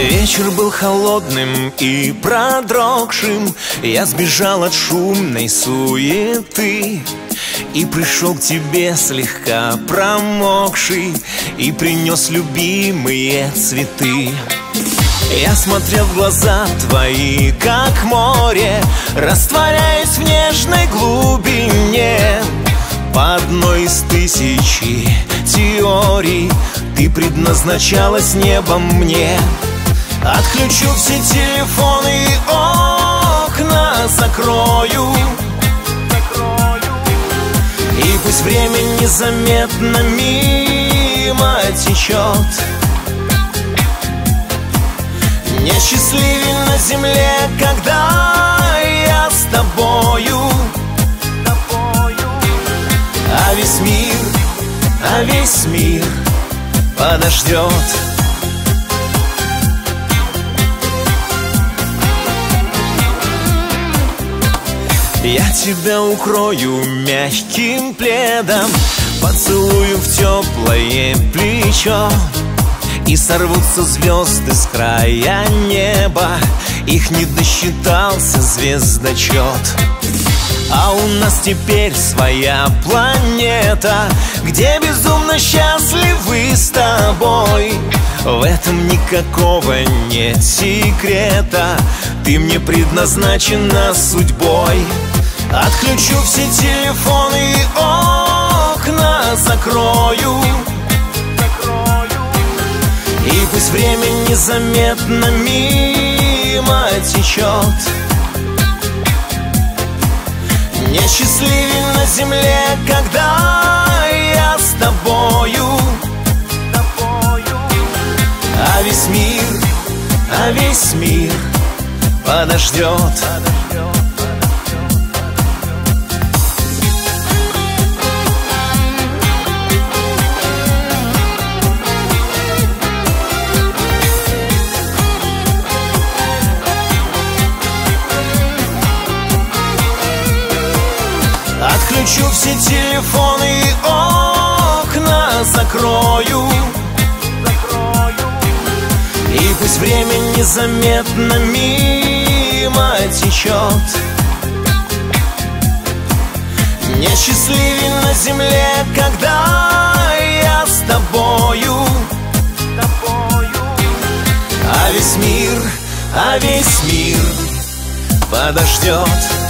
Вечер был холодным и продрогшим. Я сбежал от шумной суеты и пришел к тебе слегка промокший, и принес любимые цветы. Я смотрел в глаза твои, как море, растворяясь в нежной глубине. По одной из тысячи теорий ты предназначалась небом мне. Отключу все телефоны и окна закрою, и пусть время незаметно мимо течет. Нет счастливей на земле, когда я с тобою. А весь мир подождет. Я тебя укрою мягким пледом, поцелую в теплое плечо, и сорвутся звезды с края неба. Их не досчитался звездочет. А у нас теперь своя планета, где безумно счастливы с тобой. В этом никакого нет секрета, ты мне предназначена судьбой. Отключу все телефоны и окна закрою, и пусть время незаметно мимо течет. Нет счастливей на земле, когда я с тобою. А весь мир подождет. Отключу все телефоны и окна закрою, и пусть время незаметно мимо течет. Нет счастливей на земле, когда я с тобою. А весь мир подождет.